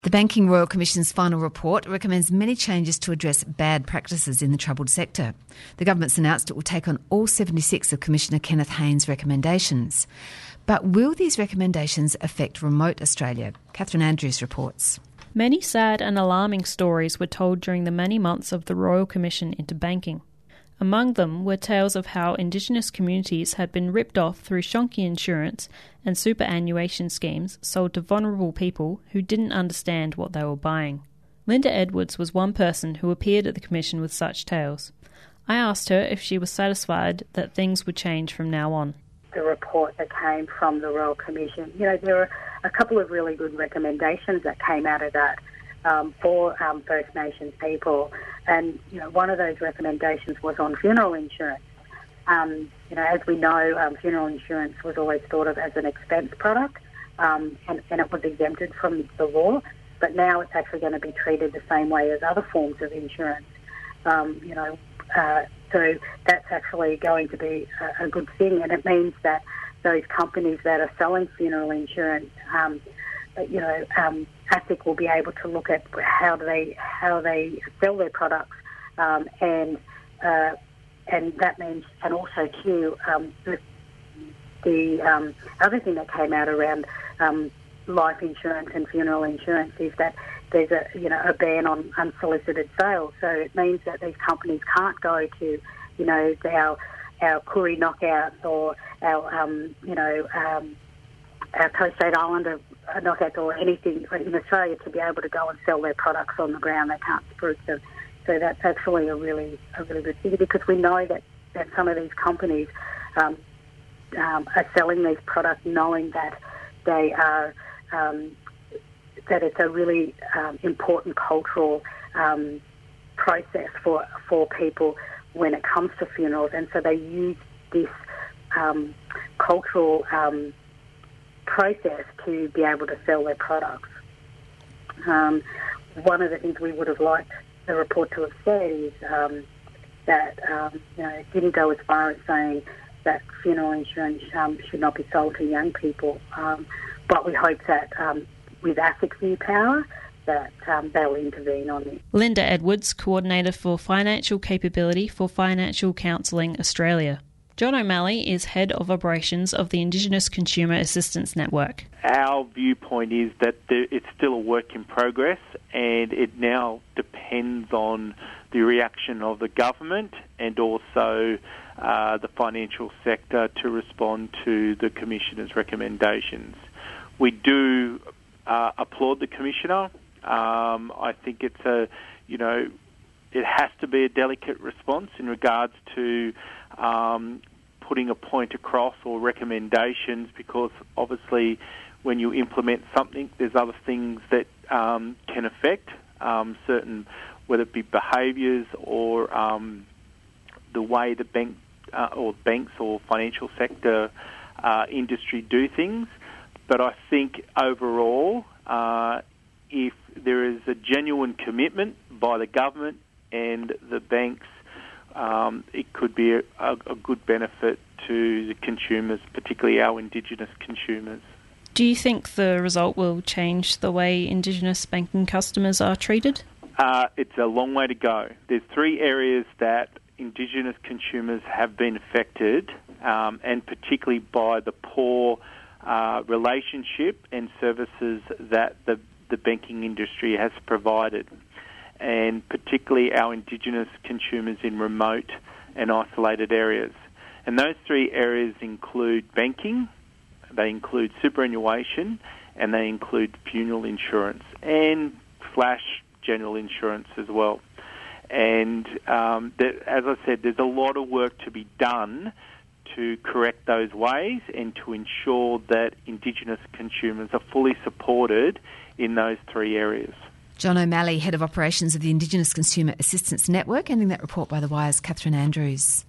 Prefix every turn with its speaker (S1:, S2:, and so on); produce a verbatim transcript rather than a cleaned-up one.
S1: The Banking Royal Commission's final report recommends many changes to address bad practices in the troubled sector. The government's announced it will take on all seventy-six of Commissioner Kenneth Haynes' recommendations. But will these recommendations affect remote Australia? Catherine Andrews reports.
S2: Many sad and alarming stories were told during the many months of the Royal Commission into banking. Among them were tales of how Indigenous communities had been ripped off through shonky insurance and superannuation schemes sold to vulnerable people who didn't understand what they were buying. Linda Edwards was one person who appeared at the Commission with such tales. I asked her if she was satisfied that things would change from now on.
S3: The report that came from the Royal Commission, you know, there were a couple of really good recommendations that came out of that. Um, for um, First Nations people. And, you know, one of those recommendations was on funeral insurance. Um, you know, as we know, um, funeral insurance was always thought of as an expense product um, and, and it was exempted from the law, but now it's actually going to be treated the same way as other forms of insurance. Um, you know, uh, so that's actually going to be a, a good thing, and it means that those companies that are selling funeral insurance, um, you know, um, ASIC will be able to look at how they how they sell their products, um, and uh, and that means, and also too, um, the, the um, other thing that came out around um, life insurance and funeral insurance is that there's a you know a ban on unsolicited sales. So it means that these companies can't go to, you know, our our Koori knockouts or our um, you know um, our Coast Strait Islander knockouts or anything in Australia to be able to go and sell their products on the ground. They can't spruik them. So that's actually a really a really good thing, because we know that, that some of these companies um, um, are selling these products knowing that they are um, that it's a really um, important cultural um, process for for people when it comes to funerals, and so they use this um, cultural um, process to be able to sell their products. Um, one of the things we would have liked the report to have said is um, that um, you know, it didn't go as far as saying that funeral insurance um, should not be sold to young people, um, but we hope that um, with ASIC's new power that um, they'll intervene on this.
S2: Linda Edwards, Coordinator for Financial Capability for Financial Counselling Australia. John O'Malley is Head of Operations of the Indigenous Consumer Assistance Network.
S4: Our viewpoint is that there, it's still a work in progress, and it now depends on the reaction of the government and also uh, the financial sector to respond to the Commissioner's recommendations. We do uh, applaud the Commissioner. Um, I think it's a, you know, it has to be a delicate response in regards to um, putting a point across or recommendations, because obviously when you implement something, there's other things that um, can affect um, certain, whether it be behaviours or um, the way the bank uh, or banks or financial sector uh, industry do things. But I think overall, uh, if there is a genuine commitment by the government and the banks, um, it could be a, a good benefit to the consumers, particularly our Indigenous consumers.
S2: Do you think the result will change the way Indigenous banking customers are treated?
S4: Uh, it's a long way to go. There's three areas that Indigenous consumers have been affected, um, and particularly by the poor uh, relationship and services that the, the banking industry has provided, and particularly our Indigenous consumers in remote and isolated areas. And those three areas include banking, they include superannuation, and they include funeral insurance and slash general insurance as well. And um, there, as I said, there's a lot of work to be done to correct those ways and to ensure that Indigenous consumers are fully supported in those three areas.
S1: John O'Malley, Head of Operations of the Indigenous Consumer Assistance Network, ending that report by The Wire's Catherine Andrews.